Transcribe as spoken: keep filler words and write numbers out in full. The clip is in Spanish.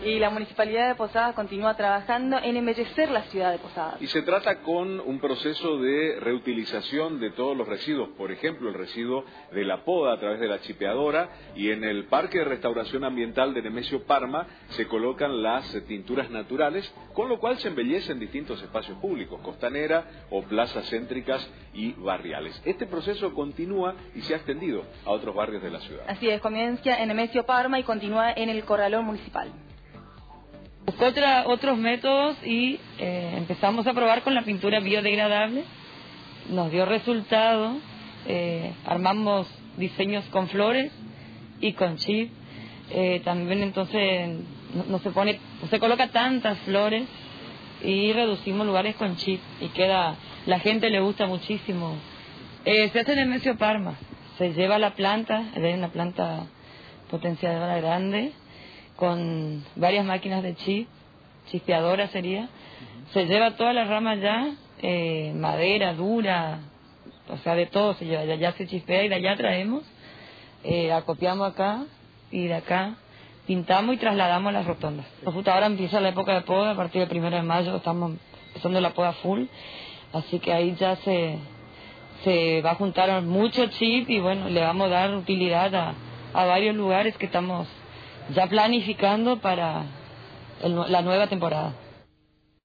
Y la Municipalidad de Posadas continúa trabajando en embellecer la ciudad de Posadas. Y se trata con un proceso de reutilización de todos los residuos, por ejemplo, el residuo de la poda a través de la chipeadora, y en el Parque de Restauración Ambiental de Nemesio Parma se colocan las tinturas naturales, con lo cual se embellecen distintos espacios públicos, costanera o plazas céntricas y barriales. Este proceso continúa y se ha extendido a otros barrios de la ciudad. Así es, comienza en Nemesio Parma y continúa en el Corralón Municipal. Buscó otra, otros métodos y eh, empezamos a probar con la pintura biodegradable. Nos dio resultado, eh, armamos diseños con flores y con chip. Eh, también entonces no, no se pone, no se coloca tantas flores y reducimos lugares con chip y queda, la gente le gusta muchísimo. Eh, se hace en Nemesio Parma, se lleva la planta, es una planta potenciadora grande, con varias máquinas de chip, chispeadora sería, se lleva toda la rama ya, eh, madera, dura, o sea, de todo se lleva, ya, ya se chispea y de allá traemos, eh, acopiamos acá y de acá pintamos y trasladamos a las rotondas. Justo ahora empieza la época de poda, a partir del primero de mayo estamos empezando la poda full, así que ahí ya se, se va a juntar mucho chip y bueno, le vamos a dar utilidad a, a varios lugares que estamos ya planificando para el, la nueva temporada.